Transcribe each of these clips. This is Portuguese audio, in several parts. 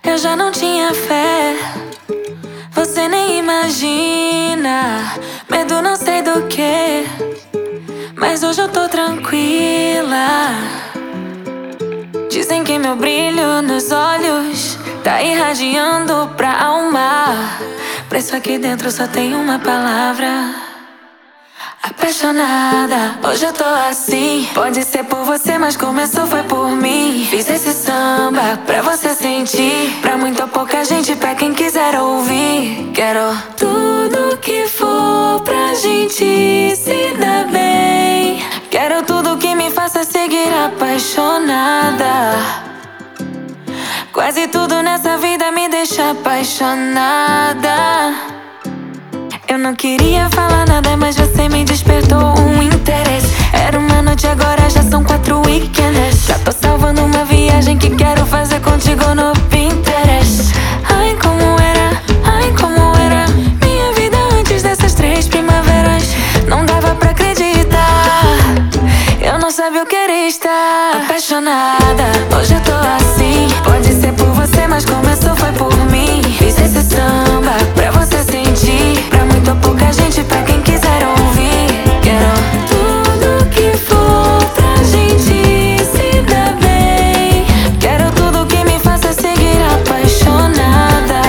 eu já não tinha fé. Você nem imagina, medo não sei do que, mas hoje eu tô tranquila. Dizem que meu brilho nos olhos tá irradiando pra alma. Preço aqui dentro só tem uma palavra: apaixonada. Hoje eu tô assim, pode ser por você, mas começou foi por mim. Fiz esse samba pra você sentir, pra muito ou pouca gente, pra quem quiser ouvir. Quero tudo que for pra gente se dar bem. Quero tudo que me faça seguir apaixonada. Quase tudo nessa vida me deixa apaixonada. Eu não queria falar nada, mas você me despertou um interesse. Era uma noite, agora já são 4 weekends. Já tô salvando uma viagem que quero fazer contigo no Pinterest. Ai, como era minha vida antes dessas 3 primaveras. Não dava pra acreditar, eu não sabia o que era estar apaixonada. Hoje eu tô assim, pode ser por você, mas começou foi por mim. Fiz esse samba pra você sentir, pra muito ou pouca gente, pra quem quiser ouvir. Quero tudo que for pra gente se dar bem. Quero tudo que me faça seguir apaixonada.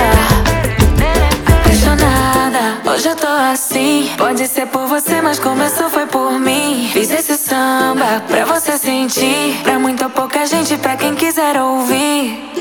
Apaixonada, hoje eu tô assim, pode ser por você, mas começou foi por mim. Fiz esse samba pra você sentir, pra muito ou pouca gente, pra quem quiser ouvir.